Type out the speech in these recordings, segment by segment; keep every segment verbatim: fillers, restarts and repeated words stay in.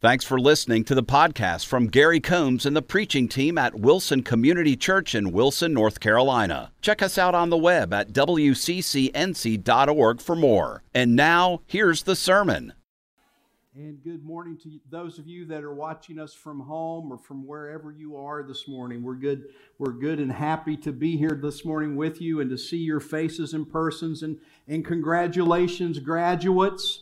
Thanks for listening to the podcast from Gary Combs and the preaching team at Wilson Community Church in Wilson, North Carolina. Check us out on the web at w c c n c dot org for more. And now, here's the sermon. And good morning to those of you that are watching us from home or from wherever you are this morning. We're good, we're good and happy to be here this morning with you and to see your faces and persons. And, and congratulations, graduates.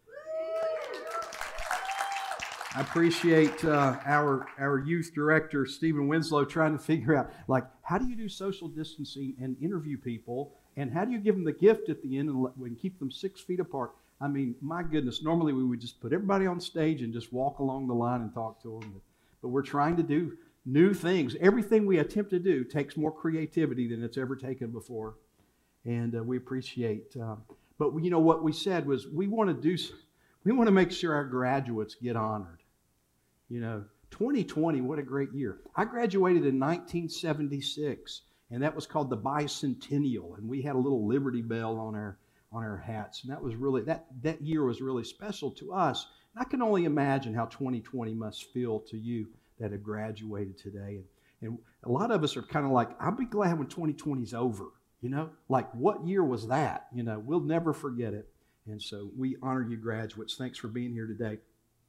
I appreciate uh, our our youth director, Stephen Winslow, trying to figure out, like, how do you do social distancing and interview people, and how do you give them the gift at the end and, let, and keep them six feet apart? I mean, my goodness, normally we would just put everybody on stage and just walk along the line and talk to them. But we're trying to do new things. Everything we attempt to do takes more creativity than it's ever taken before, and uh, we appreciate. Uh, but, you know, what we said was we want to do, we want to make sure our graduates get honored. You know, twenty twenty, what a great year. I graduated in nineteen seventy-six, and that was called the Bicentennial, and we had a little Liberty Bell on our on our hats, and that was really, that, that year was really special to us. And I can only imagine how twenty twenty must feel to you that have graduated today. And, and a lot of us are kind of like, I'll be glad when twenty twenty is over, you know? Like, what year was that? You know, we'll never forget it. And so we honor you, graduates. Thanks for being here today.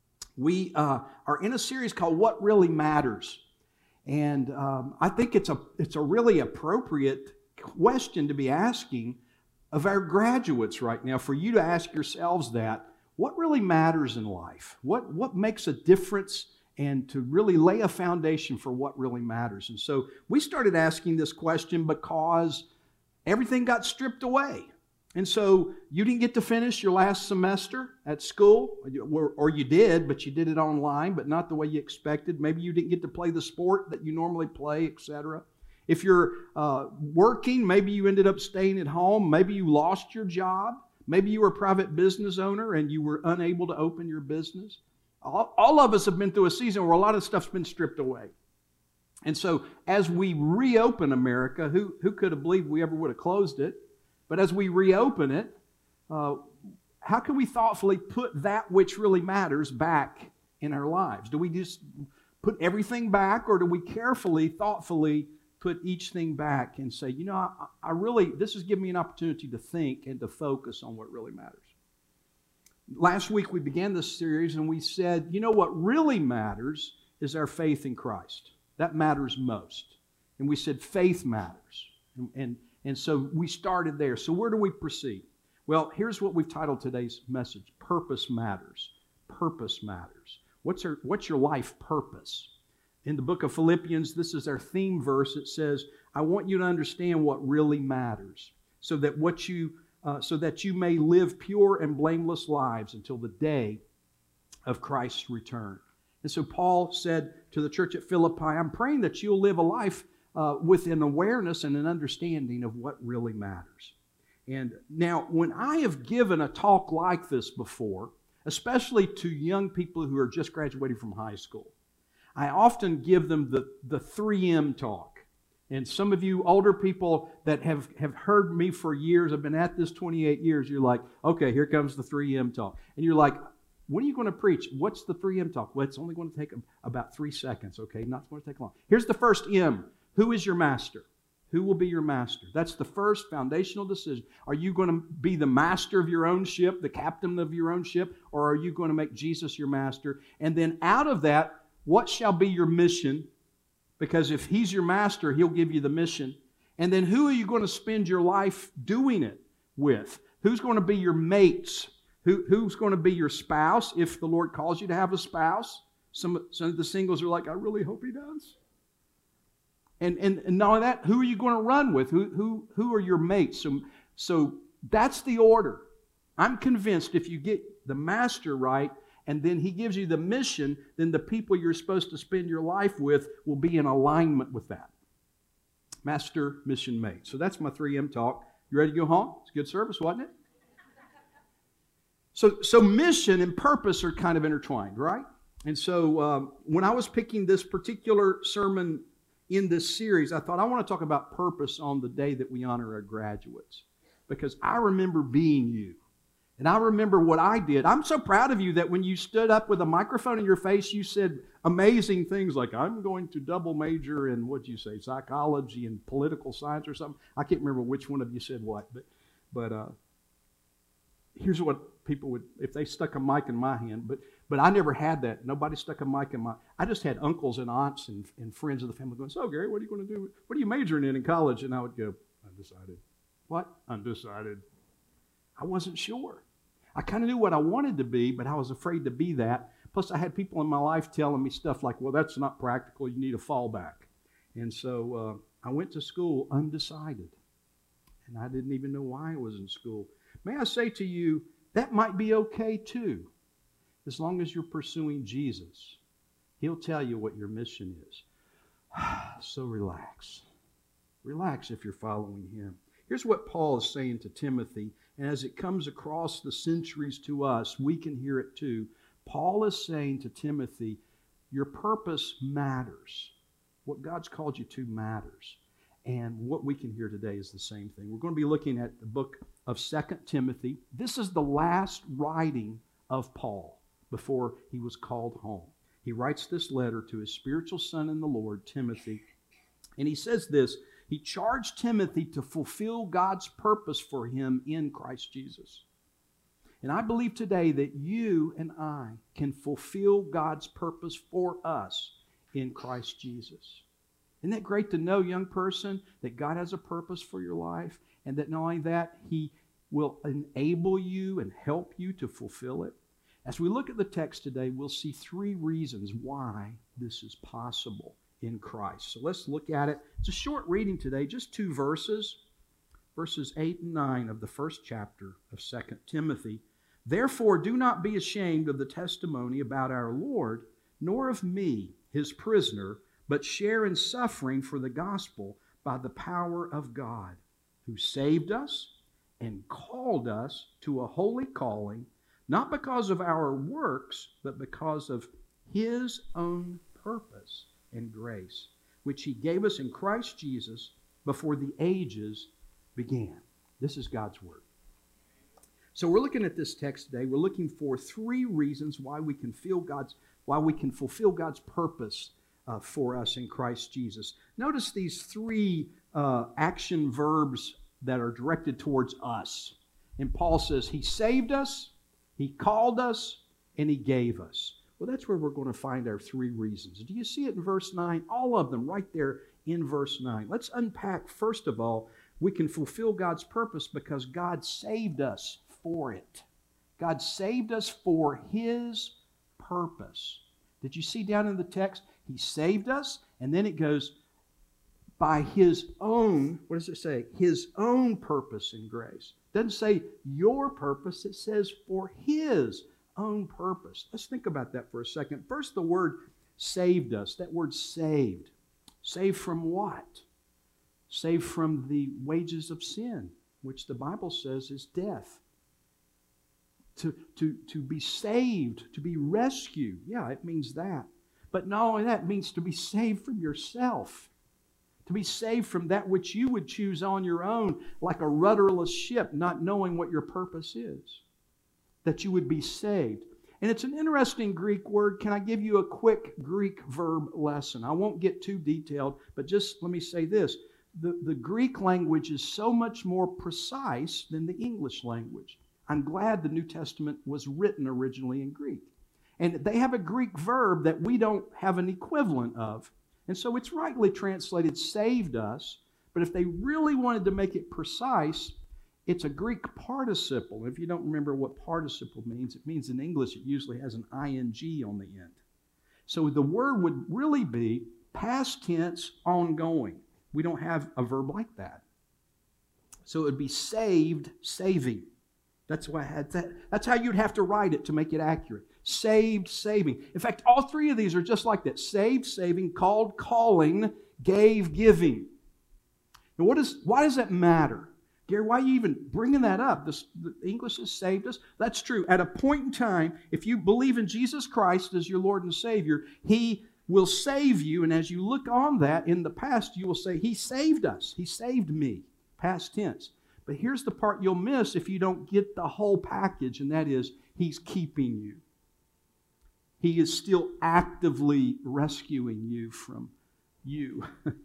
We uh, are in a series called What Really Matters. And um, I think it's a it's a really appropriate question to be asking of our graduates right now, for you to ask yourselves that. What really matters in life? What, what makes a difference, and to really lay a foundation for what really matters. And so we started asking this question because everything got stripped away. And so you didn't get to finish your last semester at school, or you did, but you did it online, but not the way you expected. Maybe you didn't get to play the sport that you normally play, et cetera. If you're uh, working, maybe you ended up staying at home. Maybe you lost your job. Maybe you were a private business owner and you were unable to open your business. All, all of us have been through a season where a lot of stuff's been stripped away. And so as we reopen America, who, who could have believed we ever would have closed it? But as we reopen it, uh, how can we thoughtfully put that which really matters back in our lives? Do we just put everything back, or do we carefully, thoughtfully put each thing back and say, you know, I, I really, this has given me an opportunity to think and to focus on what really matters. Last week we began this series and we said, you know, what really matters is our faith in Christ. That matters most. And we said faith matters. And, and And so we started there. So where do we proceed? Well, here's what we've titled today's message. Purpose matters. Purpose matters. What's our, what's your life purpose? In the book of Philippians, this is our theme verse. It says, I want you to understand what really matters, so that what you uh, so that you may live pure and blameless lives until the day of Christ's return. And so Paul said to the church at Philippi, I'm praying that you'll live a life Uh, with an awareness and an understanding of what really matters. And now, when I have given a talk like this before, especially to young people who are just graduating from high school, I often give them the, the three M talk. And some of you older people that have, have heard me for years, I've been at this twenty-eight years, you're like, okay, here comes the three M talk. And you're like, when are you going to preach? What's the three M talk? Well, it's only going to take about three seconds, okay? Not going to take long. Here's the first M. Who is your master? Who will be your master? That's the first foundational decision. Are you going to be the master of your own ship, the captain of your own ship, or are you going to make Jesus your master? And then out of that, what shall be your mission? Because if He's your master, He'll give you the mission. And then who are you going to spend your life doing it with? Who's going to be your mates? Who, who's going to be your spouse if the Lord calls you to have a spouse? Some, some of the singles are like, I really hope He does. And, and, and not only that, who are you going to run with? Who, who, who are your mates? So, so that's the order. I'm convinced if you get the master right, and then He gives you the mission, then the people you're supposed to spend your life with will be in alignment with that. Master, mission, mate. So that's my three M talk. You ready to go home? It's a good service, wasn't it? So, so mission and purpose are kind of intertwined, right? And so um, when I was picking this particular sermon in this series, I thought I want to talk about purpose on the day that we honor our graduates. Because I remember being you. And I remember what I did. I'm so proud of you that when you stood up with a microphone in your face, you said amazing things like, I'm going to double major in, what'd you say, psychology and political science or something. I can't remember which one of you said what, but but uh, here's what people would, if they stuck a mic in my hand, but but I never had that. Nobody stuck a mic in my, I just had uncles and aunts and, and friends of the family going, so Gary, what are you going to do? What are you majoring in in college? And I would go, undecided. What? Undecided. I wasn't sure. I kind of knew what I wanted to be, but I was afraid to be that. Plus, I had people in my life telling me stuff like, well, that's not practical. You need a fallback. And so uh, I went to school undecided. And I didn't even know why I was in school. May I say to you, that might be okay too, as long as you're pursuing Jesus. He'll tell you what your mission is. So relax. Relax if you're following Him. Here's what Paul is saying to Timothy. And as it comes across the centuries to us, we can hear it too. Paul is saying to Timothy, your purpose matters. What God's called you to matters. And what we can hear today is the same thing. We're going to be looking at the book of Second Timothy. This is the last writing of Paul before he was called home. He writes this letter to his spiritual son in the Lord, Timothy. And he says this, he charged Timothy to fulfill God's purpose for him in Christ Jesus. And I believe today that you and I can fulfill God's purpose for us in Christ Jesus. Isn't that great to know, young person, that God has a purpose for your life, and that not only that, He will enable you and help you to fulfill it? As we look at the text today, we'll see three reasons why this is possible in Christ. So let's look at it. It's a short reading today, just two verses, verses eight and nine of the first chapter of Second Timothy. Therefore, do not be ashamed of the testimony about our Lord, nor of me, His prisoner, but share in suffering for the gospel by the power of God, who saved us and called us to a holy calling, not because of our works, but because of His own purpose and grace, which He gave us in Christ Jesus before the ages began. This is God's Word. So we're looking at this text today. We're looking for three reasons why we can feel God's, why we can fulfill God's purpose uh, for us in Christ Jesus. Notice these three uh, action verbs that are directed towards us. And Paul says, He saved us, He called us, and He gave us. Well, that's where we're going to find our three reasons. Do you see it in verse nine? All of them right there in verse nine. Let's unpack, first of all, we can fulfill God's purpose because God saved us for it. God saved us for His purpose. Did you see down in the text? He saved us, and then it goes, by His own, what does it say? His own purpose and grace. It doesn't say your purpose, it says for His own purpose. Let's think about that for a second. First, the word saved us. That word saved. Saved from what? Saved from the wages of sin, which the Bible says is death. To, to, to be saved, to be rescued. Yeah, it means that. But not only that, it means to be saved from yourself. To be saved from that which you would choose on your own, like a rudderless ship, not knowing what your purpose is. That you would be saved. And it's an interesting Greek word. Can I give you a quick Greek verb lesson? I won't get too detailed, but just let me say this. The, the Greek language is so much more precise than the English language. I'm glad the New Testament was written originally in Greek. And they have a Greek verb that we don't have an equivalent of. And so it's rightly translated saved us, but if they really wanted to make it precise, it's a Greek participle. If you don't remember what participle means, it means in English it usually has an ing on the end. So the word would really be past tense ongoing. We don't have a verb like that. So it would be saved, saving. That's why I had that. That's how you'd have to write it to make it accurate. Saved, saving. In fact, all three of these are just like that. Saved, saving, called, calling, gave, giving. And what is, why does that matter? Gary, why are you even bringing that up? This, the English has saved us. That's true. At a point in time, if you believe in Jesus Christ as your Lord and Savior, He will save you. And as you look on that in the past, you will say, He saved us. He saved me. Past tense. But here's the part you'll miss if you don't get the whole package, and that is He's keeping you. He is still actively rescuing you from you.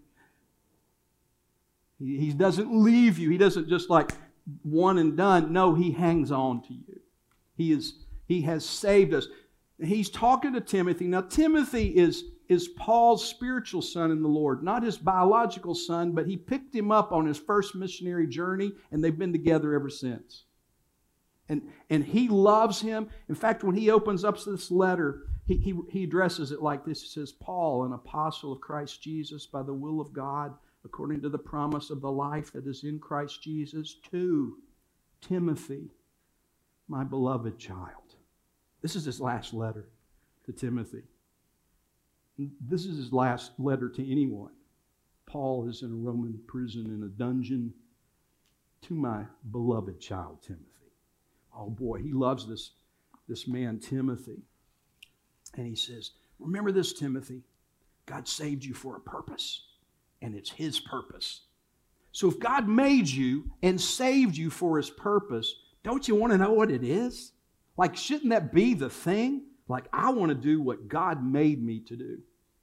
he, he doesn't leave you. He doesn't just like one and done. No, He hangs on to you. He is. He has saved us. He's talking to Timothy. Now, Timothy is, is Paul's spiritual son in the Lord, not his biological son, but he picked him up on his first missionary journey, and they've been together ever since. And, and he loves him. In fact, when he opens up this letter, he, he, he addresses it like this. He says, Paul, an apostle of Christ Jesus, by the will of God, according to the promise of the life that is in Christ Jesus, to Timothy, my beloved child. This is his last letter to Timothy. This is his last letter to anyone. Paul is in a Roman prison in a dungeon. To my beloved child, Timothy. Oh boy, he loves this, this man, Timothy. And he says, remember this, Timothy. God saved you for a purpose, and it's His purpose. So if God made you and saved you for His purpose, don't you want to know what it is? Like, shouldn't that be the thing? Like, I want to do what God made me to do.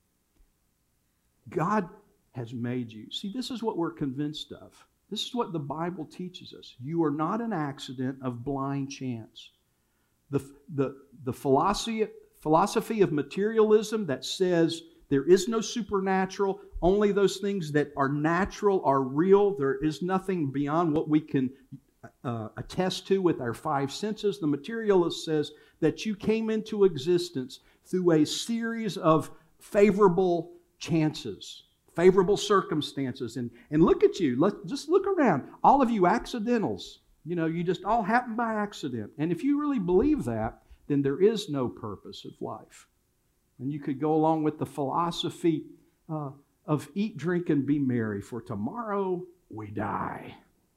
God has made you. See, this is what we're convinced of. This is what the Bible teaches us. You are not an accident of blind chance. The, the, the philosophy, philosophy of materialism that says there is no supernatural, only those things that are natural are real. There is nothing beyond what we can uh, attest to with our five senses. The materialist says that you came into existence through a series of favorable chances. Favorable circumstances. And, and look at you. Let, just look around. All of you accidentals. You know, you just all happen by accident. And if you really believe that, then there is no purpose of life. And you could go along with the philosophy uh, of eat, drink, and be merry, for tomorrow we die.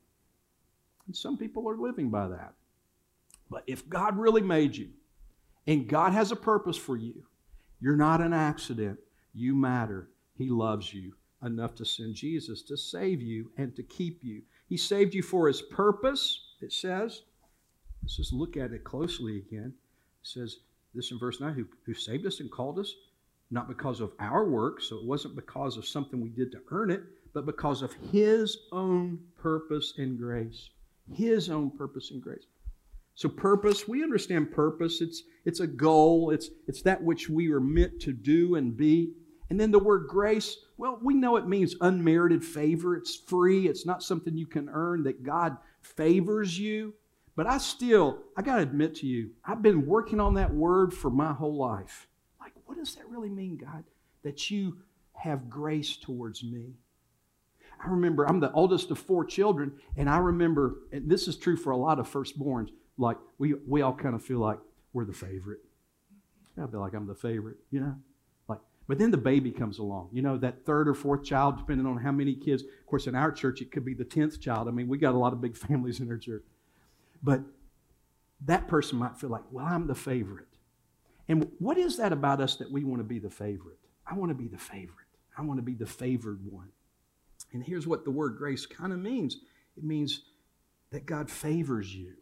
And some people are living by that. But if God really made you, and God has a purpose for you, you're not an accident. You matter. He loves you enough to send Jesus to save you and to keep you. He saved you for His purpose, it says. Let's just look at it closely again. It says this in verse nine, who, who saved us and called us, not because of our work, so it wasn't because of something we did to earn it, but because of His own purpose and grace. His own purpose and grace. So purpose, we understand purpose. It's, it's a goal. It's, it's that which we are meant to do and be. And then the word grace, well, we know it means unmerited favor. It's free. It's not something you can earn, that God favors you. But I still, I got to admit to you, I've been working on that word for my whole life. Like, what does that really mean, God? That you have grace towards me. I remember, I'm the oldest of four children, and I remember, and this is true for a lot of firstborns, like we, we all kind of feel like we're the favorite. I feel like I'm the favorite, you know? But then the baby comes along, you know, that third or fourth child, depending on how many kids. Of course, in our church, it could be the tenth child. I mean, we got a lot of big families in our church. But that person might feel like, well, I'm the favorite. And what is that about us that we want to be the favorite? I want to be the favorite. I want to be the favored one. And here's what the word grace kind of means. It means that God favors you,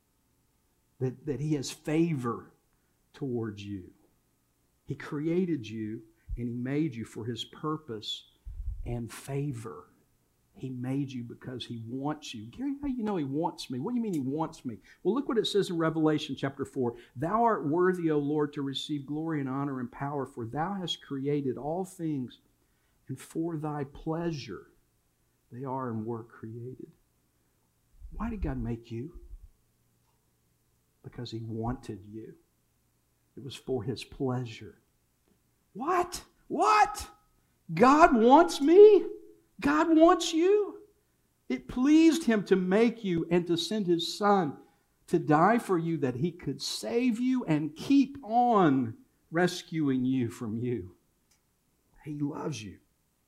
that, that He has favor towards you. He created you and He made you for His purpose and favor. He made you because He wants you. Gary, how do you know He wants me? What do you mean He wants me? Well, look what it says in Revelation chapter four. Thou art worthy, O Lord, to receive glory and honor and power, for Thou hast created all things, and for Thy pleasure they are and were created. Why did God make you? Because He wanted you. It was for His pleasure. What? What? God wants me? God wants you? It pleased Him to make you and to send His Son to die for you, that He could save you and keep on rescuing you from you. He loves you.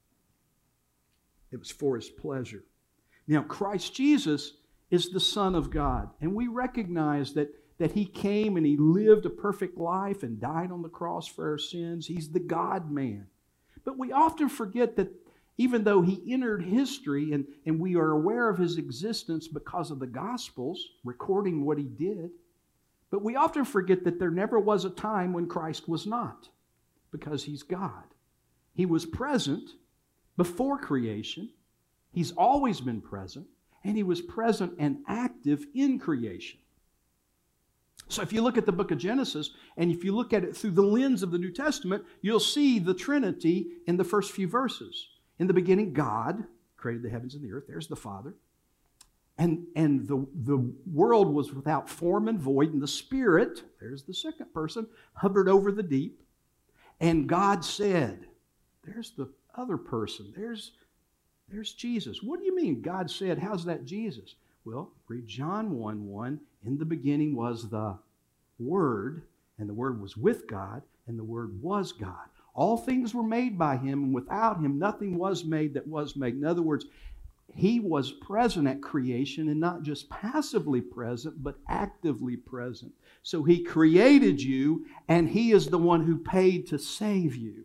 It was for His pleasure. Now, Christ Jesus is the Son of God, and we recognize that that He came and He lived a perfect life and died on the cross for our sins. He's the God-man. But we often forget that even though he entered history and, and we are aware of his existence because of the Gospels, recording what he did. But we often forget that there never was a time when Christ was not, because he's God. He was present before creation. He's always been present, and he was present and active in creation. So if you look at the book of Genesis, and if you look at it through the lens of the New Testament, you'll see the Trinity in the first few verses. In the beginning, God created the heavens and the earth. There's the Father. And, and the, the world was without form and void, and the Spirit, there's the second person, hovered over the deep. And God said, there's the other person. There's, there's Jesus. What do you mean God said? How's that Jesus? Well, read John one one. In the beginning was the Word, and the Word was with God, and the Word was God. All things were made by Him, and without Him nothing was made that was made. In other words, He was present at creation, and not just passively present, but actively present. So He created you, and He is the one who paid to save you.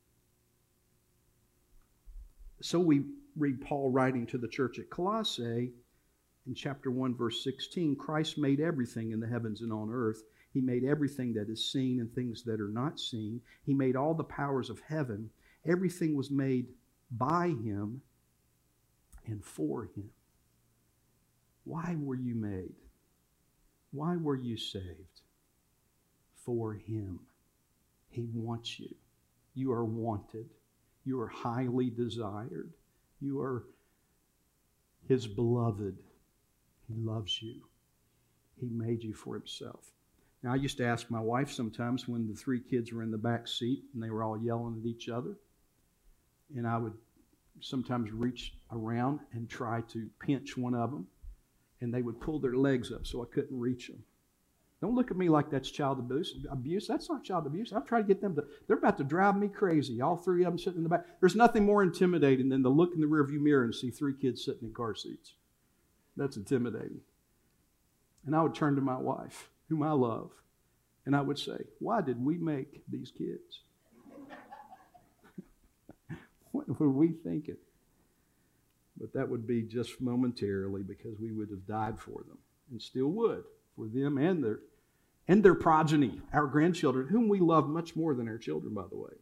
So we read Paul writing to the church at Colossae in chapter one, verse sixteen, Christ made everything in the heavens and on earth. He made everything that is seen and things that are not seen. He made all the powers of heaven. Everything was made by Him and for Him. Why were you made? Why were you saved? For Him. He wants you. You are wanted. You are highly desired. You are His beloved. He loves you. He made you for Himself. Now, I used to ask my wife sometimes when the three kids were in the back seat and they were all yelling at each other, and I would sometimes reach around and try to pinch one of them, and they would pull their legs up so I couldn't reach them. Don't look at me like that's child abuse. Abuse. That's not child abuse. I'm trying to get them to, they're about to drive me crazy. All three of them sitting in the back. There's nothing more intimidating than to look in the rearview mirror and see three kids sitting in car seats. That's intimidating. And I would turn to my wife, whom I love, and I would say, why did we make these kids? What were we thinking? But that would be just momentarily, because we would have died for them, and still would, for them and their and their progeny, our grandchildren, whom we love much more than our children, by the way.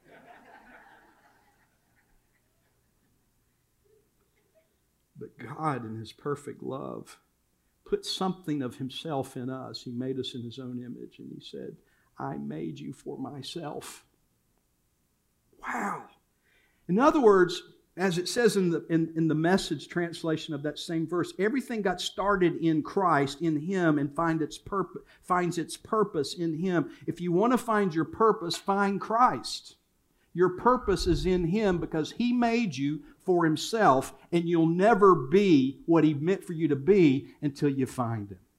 But God, in His perfect love, put something of Himself in us. He made us in His own image, and He said, I made you for myself. Wow. In other words, as it says in the, in, in the Message translation of that same verse, everything got started in Christ, in Him, and find its purpose, finds its purpose in Him. If you want to find your purpose, find Christ. Your purpose is in Him because He made you for Himself, and you'll never be what He meant for you to be until you find Him.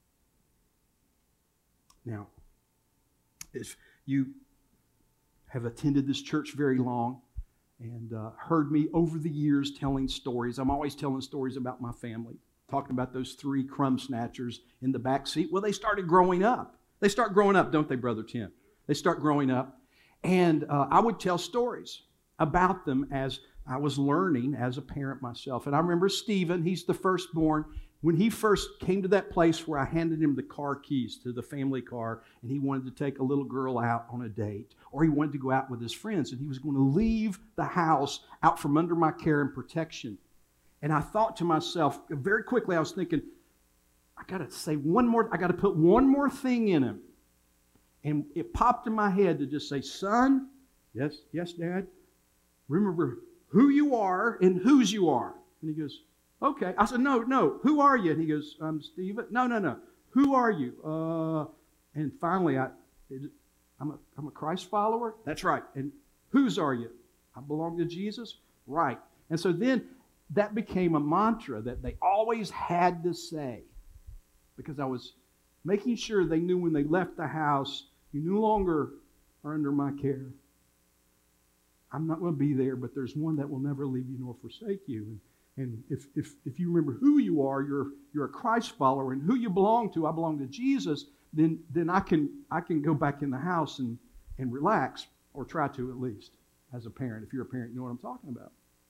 Now, if you have attended this church very long, and uh, heard me over the years telling stories. I'm always telling stories about my family, talking about those three crumb snatchers in the back seat. Well, they started growing up. They start growing up, don't they, Brother Tim? They start growing up. And uh, I would tell stories about them as I was learning as a parent myself. And I remember Stephen, he's the firstborn. When he first came to that place where I handed him the car keys to the family car, and he wanted to take a little girl out on a date, or he wanted to go out with his friends, and he was going to leave the house out from under my care and protection. And I thought to myself, very quickly, I was thinking, I got to say one more, I got to put one more thing in him. And it popped in my head to just say, son, yes, yes, Dad, remember who you are and whose you are. And he goes, okay. I said, no, no. Who are you? And he goes, I'm Stephen. No, no, no. Who are you? Uh, and finally, I, it, I'm, a, I'm a Christ follower. That's right. And whose are you? I belong to Jesus. Right. And so then that became a mantra that they always had to say, because I was making sure they knew when they left the house, you no longer are under my care. I'm not going to be there, but there's one that will never leave you nor forsake you. And, And if, if, if you remember who you are, you're, you're a Christ follower, and who you belong to, I belong to Jesus, then, then I can I can go back in the house and, and relax, or try to at least, as a parent. If you're a parent, you know what I'm talking about.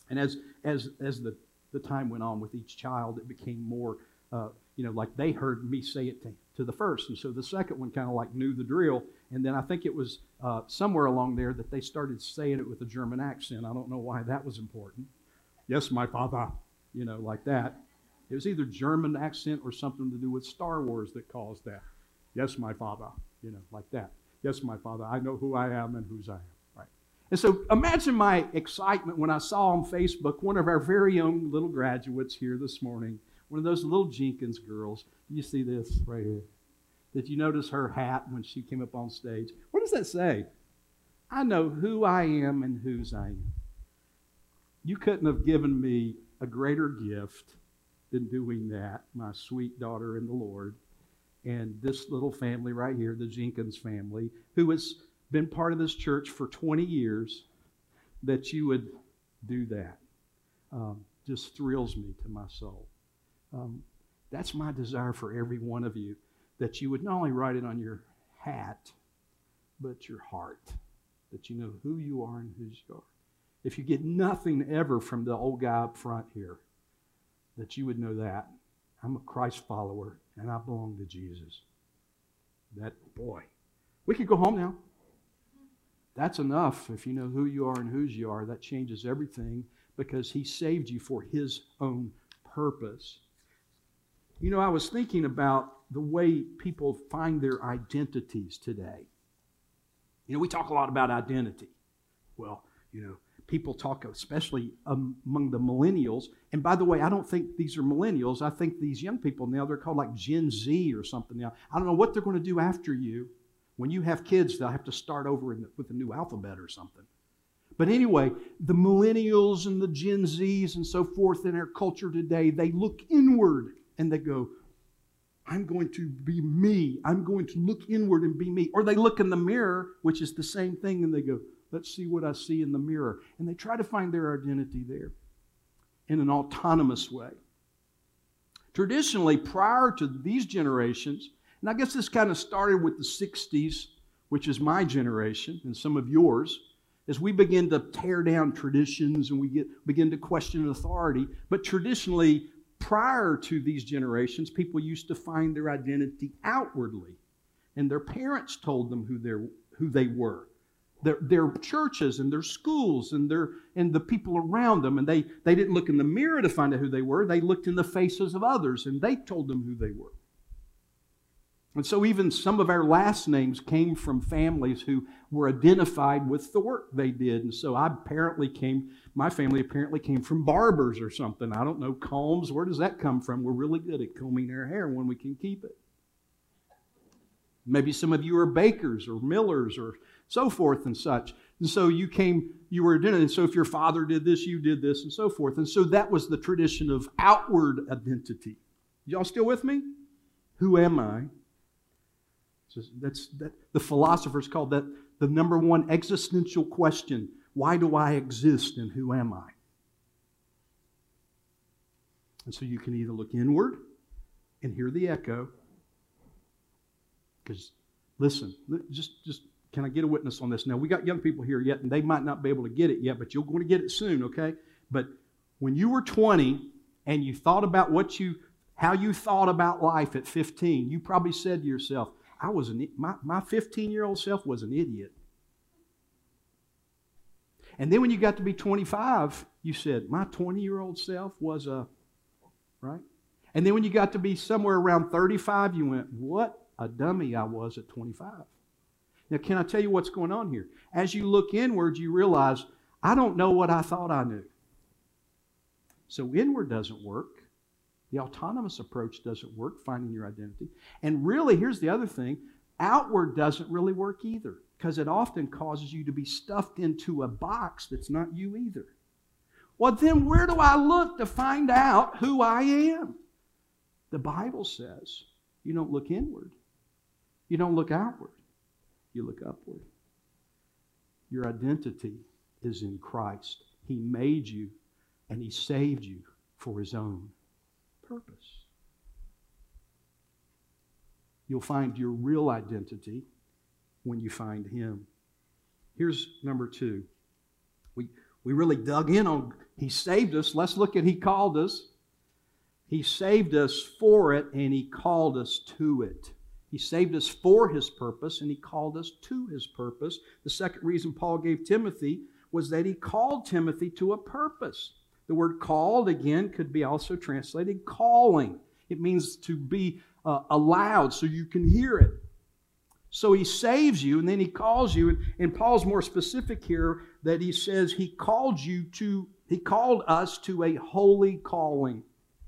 And as as as the, the time went on with each child, it became more, uh, you know, like they heard me say it to, to the first. And so the second one kind of like knew the drill. And then I think it was uh, somewhere along there that they started saying it with a German accent. I don't know why that was important. Yes, my father, you know, like that. It was either German accent or something to do with Star Wars that caused that. Yes, my father, you know, like that. Yes, my father, I know who I am and whose I am. Right. And so imagine my excitement when I saw on Facebook one of our very own little graduates here this morning, one of those little Jenkins girls. You see this right here. Did you notice her hat when she came up on stage? What does that say? I know who I am and whose I am. You couldn't have given me a greater gift than doing that, my sweet daughter in the Lord, and this little family right here, the Jenkins family, who has been part of this church for twenty years, that you would do that. Um, just thrills me to my soul. Um, that's my desire for every one of you, that you would not only write it on your hat, but your heart, that you know who you are and whose you are. If you get nothing ever from the old guy up front here, that you would know that. I'm a Christ follower, and I belong to Jesus. That, boy, we could go home now. That's enough. If you know who you are and whose you are, that changes everything, because He saved you for His own purpose. You know, I was thinking about the way people find their identities today. You know, we talk a lot about identity. Well, you know, people talk, especially among the millennials. And by the way, I don't think these are millennials. I think these young people now, they're called like Gen Z or something now. I don't know what they're going to do after you. When you have kids, they'll have to start over in the, with a new alphabet or something. But anyway, the millennials and the Gen Zs and so forth in our culture today, they look inward and they go, I'm going to be me. I'm going to look inward and be me. Or they look in the mirror, which is the same thing, and they go, let's see what I see in the mirror. And they try to find their identity there in an autonomous way. Traditionally, prior to these generations, and I guess this kind of started with the sixties, which is my generation and some of yours, as we begin to tear down traditions and we get begin to question authority. But traditionally, prior to these generations, people used to find their identity outwardly. And their parents told them who, who they were. Their, their churches and their schools and their and the people around them. And they, they didn't look in the mirror to find out who they were. They looked in the faces of others and they told them who they were. And so even some of our last names came from families who were identified with the work they did. And so I apparently came, my family apparently came from barbers or something. I don't know, combs. Where does that come from? We're really good at combing our hair when we can keep it. Maybe some of you are bakers or millers or so forth and such. And so you came, you were identified. And so if your father did this, you did this and so forth. And so that was the tradition of outward identity. Y'all still with me? Who am I? So that's that, the philosophers called that the number one existential question. Why do I exist and who am I? And so you can either look inward and hear the echo. Because, listen, just, just can I get a witness on this? Now, we got young people here yet, and they might not be able to get it yet, but you're going to get it soon, okay? But when you were twenty and you thought about what you, how you thought about life at fifteen, you probably said to yourself, I was an, my, my fifteen-year-old self was an idiot. And then when you got to be twenty-five, you said, my twenty-year-old self was a, right? And then when you got to be somewhere around thirty-five, you went, what a dummy I was at twenty-five. Now, can I tell you what's going on here? As you look inward, you realize, I don't know what I thought I knew. So inward doesn't work. The autonomous approach doesn't work, finding your identity. And really, here's the other thing, outward doesn't really work either, because it often causes you to be stuffed into a box that's not you either. Well, then where do I look to find out who I am? The Bible says you don't look inward. You don't look outward. You look upward. Your identity is in Christ. He made you and He saved you for His own purpose. You'll find your real identity when you find Him. Here's number two. We, We really dug in on He saved us. Let's look at He called us. He saved us for it, and He called us to it. He saved us for His purpose, and He called us to His purpose. The second reason Paul gave Timothy was that he called Timothy to a purpose. The word called, again, could be also translated calling. It means to be uh, allowed so you can hear it. So He saves you, and then He calls you. And, and Paul's more specific here that he says He called you to, He called us to a holy calling.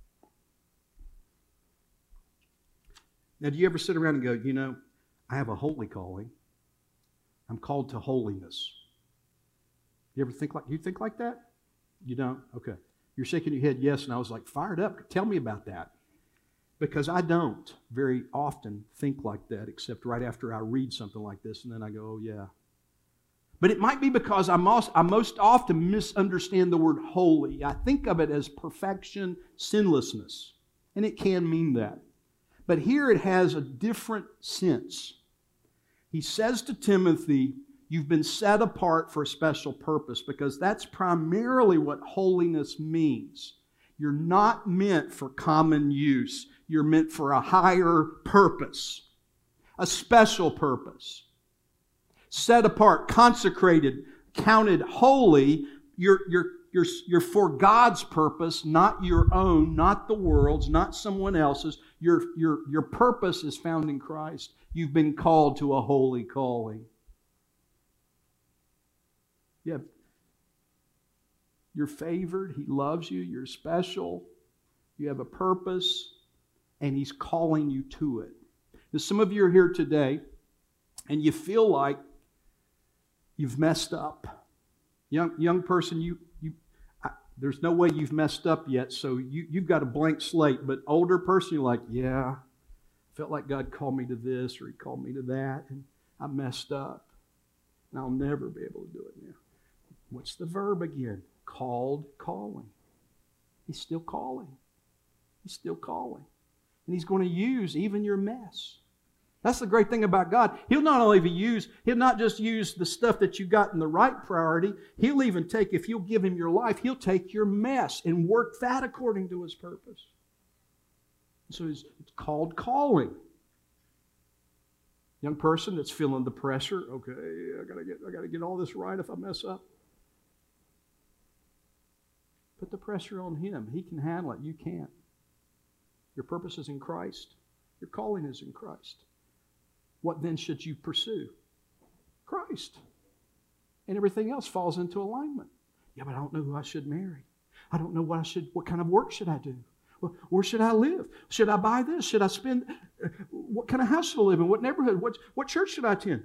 Now, do you ever sit around and go, you know, I have a holy calling. I'm called to holiness. You ever think like, you think like that? You don't? Okay. You're shaking your head yes, and I was like, fired up. Tell me about that. Because I don't very often think like that, except right after I read something like this, and then I go, oh, yeah. But it might be because I most, I most often misunderstand the word holy. I think of it as perfection, sinlessness, and it can mean that. But here it has a different sense. He says to Timothy, you've been set apart for a special purpose, because that's primarily what holiness means. You're not meant for common use. You're meant for a higher purpose, a special purpose. Set apart, consecrated, counted holy. You're, you're, you're, you're for God's purpose, not your own, not the world's, not someone else's. Your, your, your purpose is found in Christ. You've been called to a holy calling. Yeah. You're favored. He loves you. You're special. You have a purpose, and He's calling you to it. Now, some of you are here today, and you feel like you've messed up. Young young person, you you I, there's no way you've messed up yet, so you, you've got a blank slate. But older person, you're like, yeah, felt like God called me to this, or He called me to that, and I messed up, and I'll never be able to do it now. What's the verb again? Called, calling. He's still calling. He's still calling. And He's going to use even your mess. That's the great thing about God. He'll not only use, He'll not just use the stuff that you got in the right priority. He'll even take, if you'll give Him your life, He'll take your mess and work that according to His purpose. So it's called calling. Young person that's feeling the pressure. Okay, I gotta get, I gotta get all this right if I mess up. Put the pressure on Him. He can handle it. You can't. Your purpose is in Christ. Your calling is in Christ. What then should you pursue? Christ. And everything else falls into alignment. Yeah, but I don't know who I should marry. I don't know what I should, what kind of work should I do? Where should I live? Should I buy this? Should I spend, what kind of house should I live in? What neighborhood? What, what church should I attend?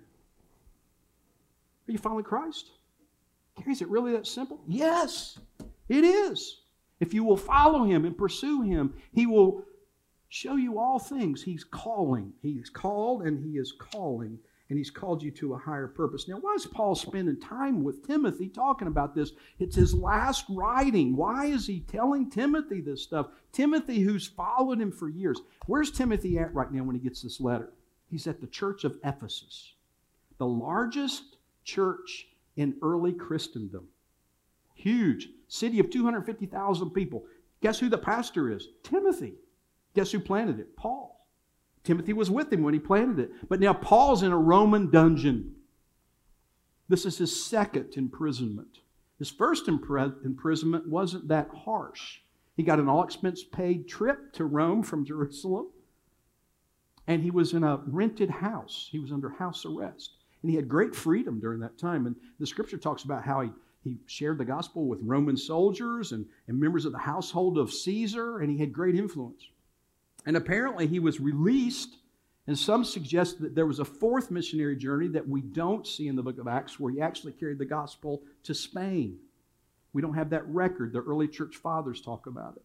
Are you following Christ? Gary, is it really that simple? Yes, it is. If you will follow Him and pursue Him, He will show you all things. He's calling. He's called and He is calling. And He's called you to a higher purpose. Now, why is Paul spending time with Timothy talking about this? It's his last writing. Why is he telling Timothy this stuff? Timothy, who's followed him for years. Where's Timothy at right now when he gets this letter? He's at the church of Ephesus, the largest church in early Christendom. Huge. City of two hundred fifty thousand people. Guess who the pastor is? Timothy. Guess who planted it? Paul. Timothy was with him when he planted it. But now Paul's in a Roman dungeon. This is his second imprisonment. His first impre- imprisonment wasn't that harsh. He got an all-expense-paid trip to Rome from Jerusalem. And he was in a rented house. He was under house arrest. And he had great freedom during that time. And the Scripture talks about how he, he shared the gospel with Roman soldiers and, and members of the household of Caesar. And he had great influence. And apparently he was released, and some suggest that there was a fourth missionary journey that we don't see in the book of Acts, where he actually carried the gospel to Spain. We don't have that record. The early church fathers talk about it.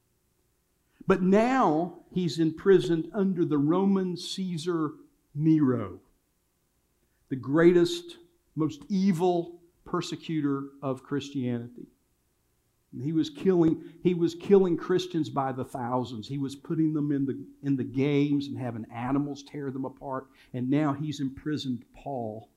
But now he's imprisoned under the Roman Caesar Nero, the greatest, most evil persecutor of Christianity. He was killing, he was killing Christians by the thousands. He was putting them in the, in the games and having animals tear them apart. And now he's imprisoned Paul.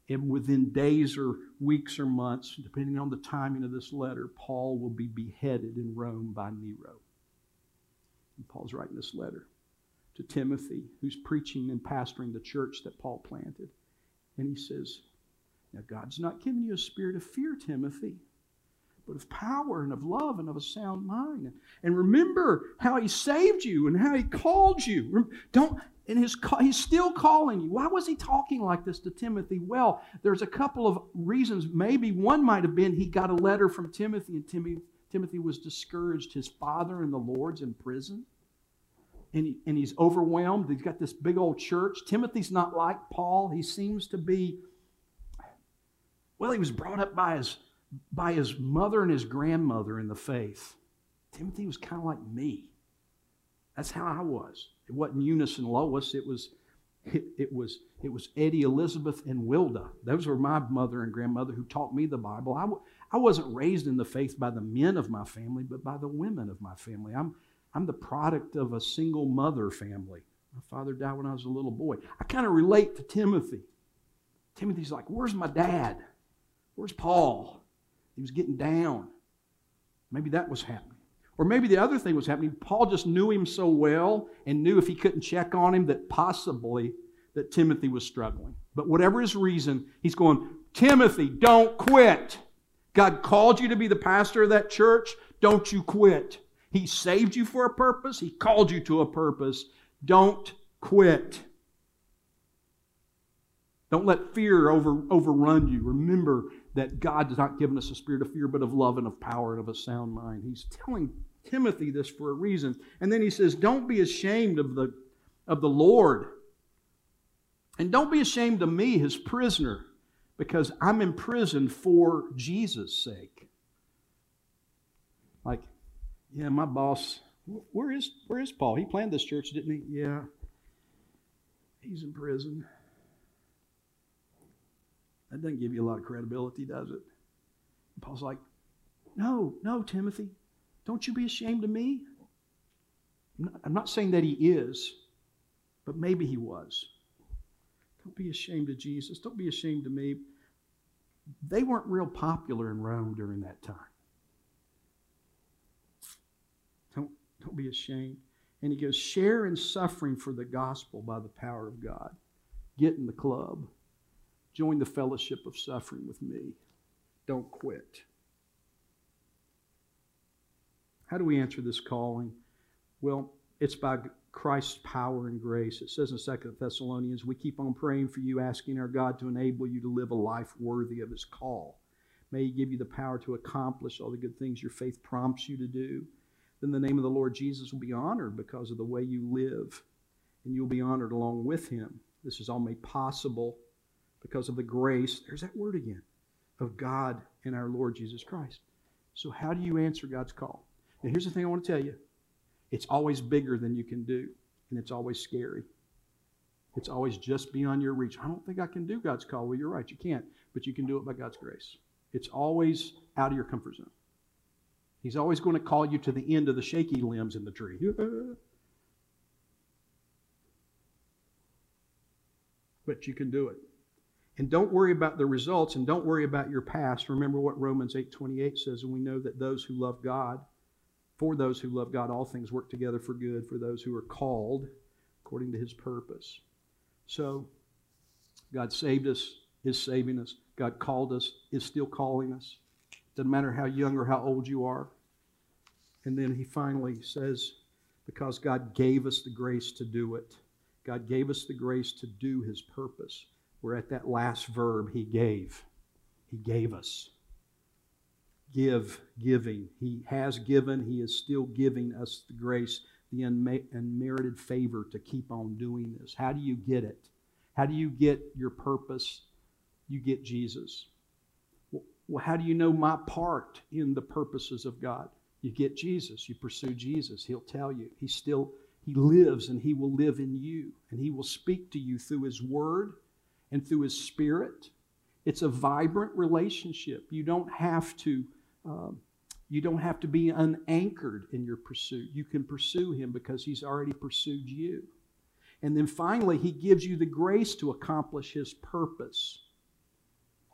And within days or weeks or months, depending on the timing of this letter, Paul will be beheaded in Rome by Nero. And Paul's writing this letter to Timothy, who's preaching and pastoring the church that Paul planted. And he says, now God's not giving you a spirit of fear, Timothy, but of power and of love and of a sound mind. And remember how he saved you and how he called you. Don't, and his, he's still calling you. Why was he talking like this to Timothy? Well, there's a couple of reasons. Maybe one might have been he got a letter from Timothy, and Timothy, Timothy was discouraged. His father in the Lord's in prison. And, he, and he's overwhelmed. He's got this big old church. Timothy's not like Paul. He seems to be, well, he was brought up by his, by his mother and his grandmother in the faith. Timothy was kind of like me. That's how I was. It wasn't Eunice and Lois. It was, it, it was, it was Eddie, Elizabeth, and Wilda. Those were my mother and grandmother who taught me the Bible. I, w- I wasn't raised in the faith by the men of my family, but by the women of my family. I'm I'm the product of a single mother family. My father died when I was a little boy. I kind of relate to Timothy. Timothy's like, where's my dad? Where's Paul? He was getting down. Maybe that was happening. Or maybe the other thing was happening. Paul just knew him so well and knew if he couldn't check on him that possibly that Timothy was struggling. But whatever his reason, he's going, Timothy, don't quit. God called you to be the pastor of that church. Don't you quit. He saved you for a purpose. He called you to a purpose. Don't quit. Don't let fear over, overrun you. Remember that God has not given us a spirit of fear, but of love and of power and of a sound mind. He's telling Timothy this for a reason. And then he says, don't be ashamed of the, of the Lord. And don't be ashamed of me, his prisoner, because I'm in prison for Jesus' sake. Like, yeah, my boss, where is where is Paul? He planned this church, didn't he? Yeah. He's in prison. That doesn't give you a lot of credibility, does it? And Paul's like, no, no, Timothy, don't you be ashamed of me. I'm not, I'm not saying that he is, but maybe he was. Don't be ashamed of Jesus. Don't be ashamed of me. They weren't real popular in Rome during that time. Don't, don't be ashamed. And he goes, share in suffering for the gospel by the power of God. Get in the club. Join the fellowship of suffering with me. Don't quit. How do we answer this calling? Well, it's by Christ's power and grace. It says in Second Thessalonians, we keep on praying for you, asking our God to enable you to live a life worthy of his call. May he give you the power to accomplish all the good things your faith prompts you to do. Then the name of the Lord Jesus will be honored because of the way you live, and you'll be honored along with him. This is all made possible because of the grace, there's that word again, of God and our Lord Jesus Christ. So how do you answer God's call? Now here's the thing I want to tell you. It's always bigger than you can do, and it's always scary. It's always just beyond your reach. I don't think I can do God's call. Well, you're right, you can't, but you can do it by God's grace. It's always out of your comfort zone. He's always going to call you to the end of the shaky limbs in the tree. But you can do it. And don't worry about the results, and don't worry about your past. Remember what Romans eight twenty-eight says, and we know that those who love God, for those who love God, all things work together for good, for those who are called according to his purpose. So, God saved us, is saving us. God called us, is still calling us. Doesn't matter how young or how old you are. And then he finally says, because God gave us the grace to do it. God gave us the grace to do his purpose. We're at that last verb, he gave. He gave us. Give, giving. He has given, he is still giving us the grace, the unma- unmerited favor to keep on doing this. How do you get it? How do you get your purpose? You get Jesus. Well, how do you know my part in the purposes of God? You get Jesus. You pursue Jesus. He'll tell you. He still, he lives, and he will live in you. And he will speak to you through his word and through his spirit. It's a vibrant relationship. You don't have to, um, you don't have to be unanchored in your pursuit. You can pursue him because he's already pursued you. And then finally, he gives you the grace to accomplish his purpose.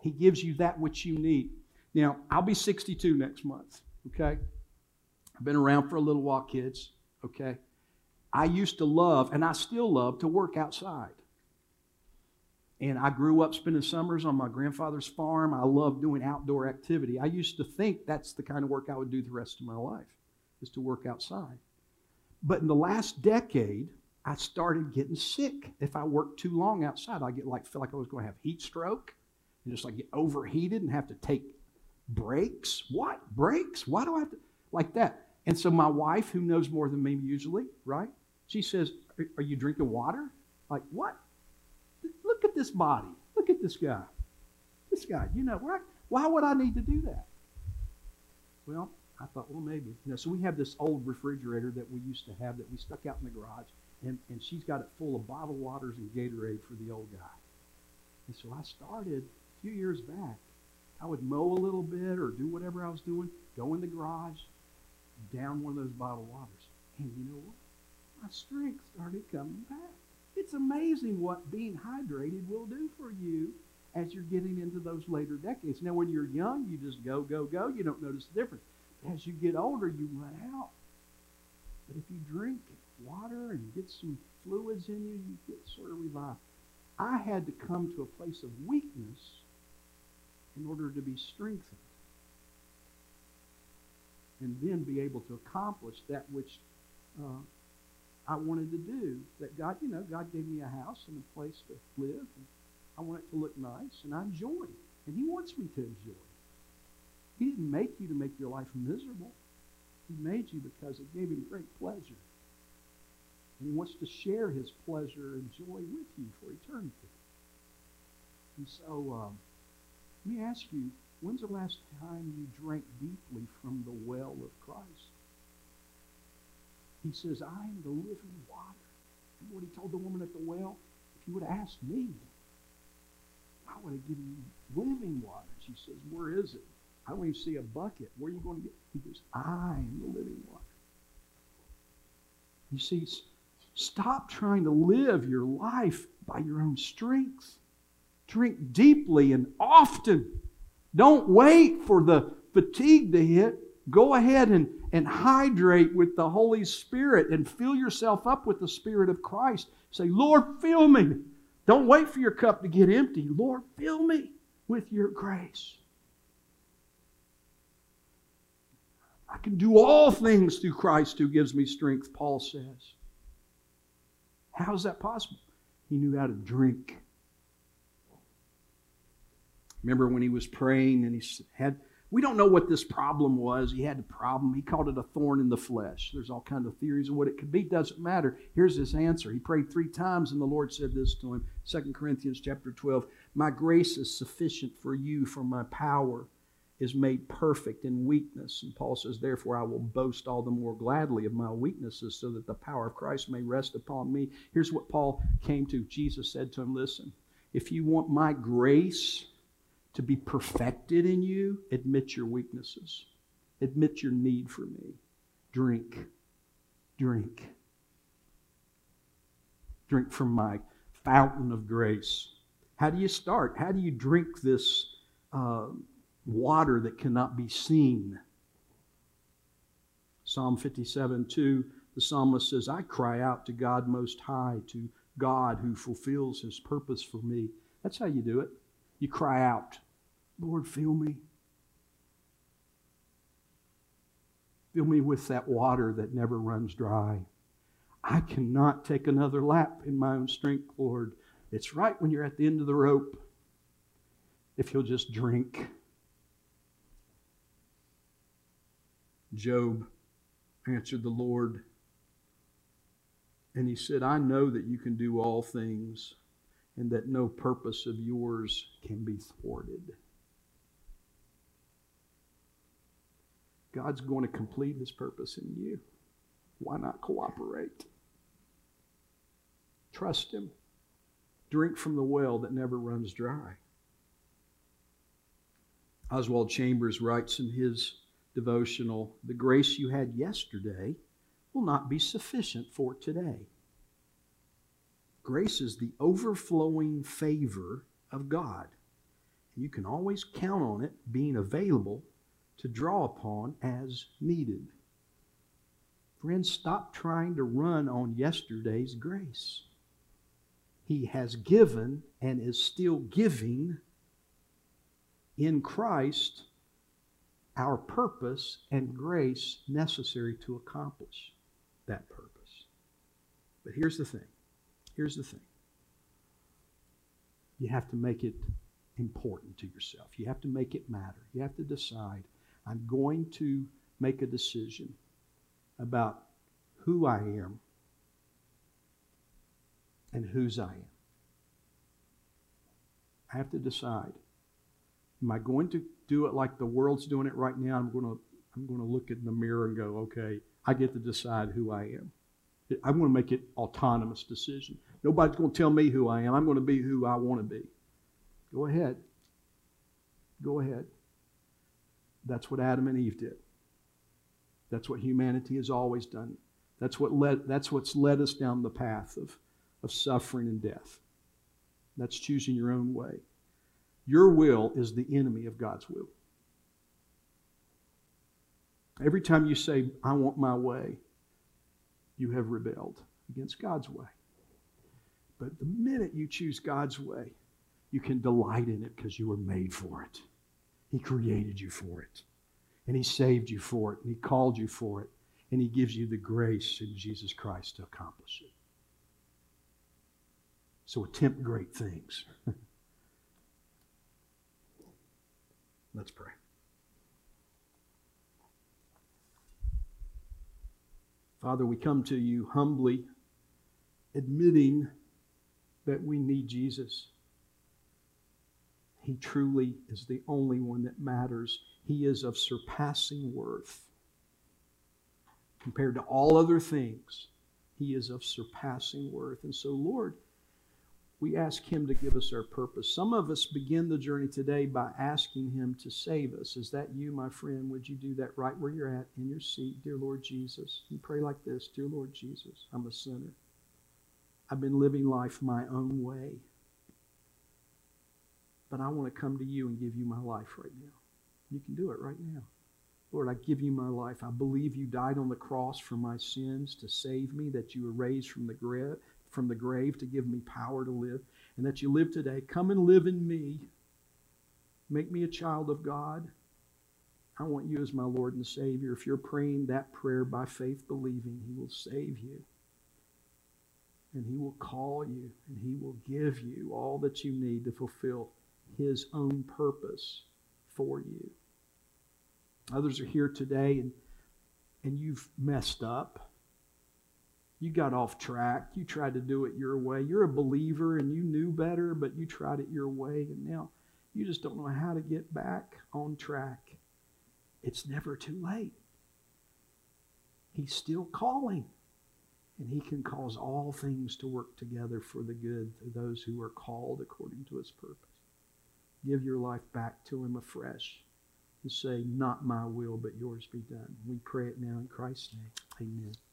He gives you that which you need. Now, I'll be sixty-two next month, okay? I've been around for a little while, kids, okay? I used to love, and I still love, to work outside. And I grew up spending summers on my grandfather's farm. I love doing outdoor activity. I used to think that's the kind of work I would do the rest of my life, is to work outside. But in the last decade, I started getting sick. If I worked too long outside, I get like feel like I was going to have heat stroke and just like get overheated and have to take breaks. What? Breaks? Why do I have to? Like that. And so my wife, who knows more than me usually, right? She says, are, are you drinking water? Like, what? Look at this body. Look at this guy. This guy, you know, why, why would I need to do that? Well, I thought, well, maybe. You know, so we have this old refrigerator that we used to have that we stuck out in the garage, and, and she's got it full of bottled waters and Gatorade for the old guy. And so I started a few years back. I would mow a little bit or do whatever I was doing, go in the garage, down one of those bottled waters. And you know what? My strength started coming back. It's amazing what being hydrated will do for you as you're getting into those later decades. Now, when you're young, you just go, go, go. You don't notice the difference. As you get older, you run out. But if you drink water and get some fluids in you, you get sort of revived. I had to come to a place of weakness in order to be strengthened and then be able to accomplish that which uh, I wanted to do. That God, you know, God gave me a house and a place to live. And I want it to look nice, and I enjoy it. And He wants me to enjoy it. He didn't make you to make your life miserable. He made you because it gave Him great pleasure. And He wants to share His pleasure and joy with you for eternity. And so, um, let me ask you, when's the last time you drank deeply from the well of Christ? He says, I am the living water. And what He told the woman at the well, if you would have asked me, I would have given you living water. She says, where is it? I don't even see a bucket. Where are you going to get? He goes, I am the living water. You see, stop trying to live your life by your own strength. Drink deeply and often. Don't wait for the fatigue to hit. Go ahead and, and hydrate with the Holy Spirit and fill yourself up with the Spirit of Christ. Say, Lord, fill me. Don't wait for your cup to get empty. Lord, fill me with your grace. I can do all things through Christ who gives me strength, Paul says. How is that possible? He knew how to drink. Remember when he was praying and he had, we don't know what this problem was. He had a problem. He called it a thorn in the flesh. There's all kinds of theories of what it could be. Doesn't matter. Here's his answer. He prayed three times and the Lord said this to him. Second Corinthians chapter twelve. My grace is sufficient for you, for my power is made perfect in weakness. And Paul says, therefore I will boast all the more gladly of my weaknesses so that the power of Christ may rest upon me. Here's what Paul came to. Jesus said to him, listen, if you want my grace to be perfected in you, admit your weaknesses. Admit your need for me. Drink. Drink. Drink from my fountain of grace. How do you start? How do you drink this uh, water that cannot be seen? Psalm fifty-seven two, the psalmist says, I cry out to God Most High, to God who fulfills His purpose for me. That's how you do it. You cry out, Lord, fill me. Fill me with that water that never runs dry. I cannot take another lap in my own strength, Lord. It's right when you're at the end of the rope. If you'll just drink. Job answered the Lord, and he said, I know that you can do all things, and that no purpose of yours can be thwarted. God's going to complete His purpose in you. Why not cooperate? Trust Him. Drink from the well that never runs dry. Oswald Chambers writes in his devotional, the grace you had yesterday will not be sufficient for today. Grace is the overflowing favor of God. You can always count on it being available to draw upon as needed. Friends, stop trying to run on yesterday's grace. He has given and is still giving in Christ our purpose and grace necessary to accomplish that purpose. But here's the thing. Here's the thing. You have to make it important to yourself. You have to make it matter. You have to decide, I'm going to make a decision about who I am and whose I am. I have to decide. Am I going to do it like the world's doing it right now? I'm going to I'm going to look in the mirror and go, okay, I get to decide who I am. I'm going to make it autonomous decision. Nobody's going to tell me who I am. I'm going to be who I want to be. Go ahead. Go ahead. That's what Adam and Eve did. That's what humanity has always done. That's what led that's what's led us down the path of, of suffering and death. That's choosing your own way. Your will is the enemy of God's will. Every time you say, I want my way, you have rebelled against God's way. But the minute you choose God's way, you can delight in it because you were made for it. He created you for it. And He saved you for it. And He called you for it. And He gives you the grace in Jesus Christ to accomplish it. So attempt great things. Let's pray. Father, we come to you humbly, admitting that we need Jesus. He truly is the only one that matters. He is of surpassing worth. Compared to all other things, He is of surpassing worth. And so, Lord, we ask Him to give us our purpose. Some of us begin the journey today by asking Him to save us. Is that you, my friend? Would you do that right where you're at, in your seat? Dear Lord Jesus. You pray like this. Dear Lord Jesus, I'm a sinner. I've been living life my own way. But I want to come to you and give you my life right now. You can do it right now. Lord, I give you my life. I believe you died on the cross for my sins to save me, that you were raised from the grave, from the grave to give me power to live, and that you live today. Come and live in me. Make me a child of God. I want you as my Lord and Savior. If you're praying that prayer by faith, believing, He will save you. And He will call you, and He will give you all that you need to fulfill His own purpose for you. Others are here today, and, and you've messed up. You got off track. You tried to do it your way. You're a believer, and you knew better, but you tried it your way, and now you just don't know how to get back on track. It's never too late. He's still calling. And He can cause all things to work together for the good to those who are called according to His purpose. Give your life back to Him afresh and say, not my will, but yours be done. We pray it now in Christ's name. Amen.